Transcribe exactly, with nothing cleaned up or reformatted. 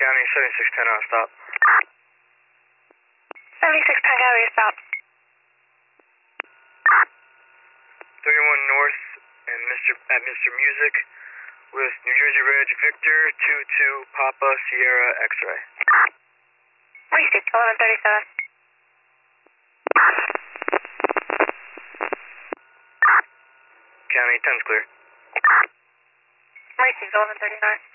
County, seventy-six ten on stop. seventy-six Tango, your stop. thirty-one North and Mister at Mister Music with New Jersey Reg Victor two two Papa Sierra X-Ray. Wasted, eleven thirty-seven. County, ten's clear. Wasted, eleven thirty-nine.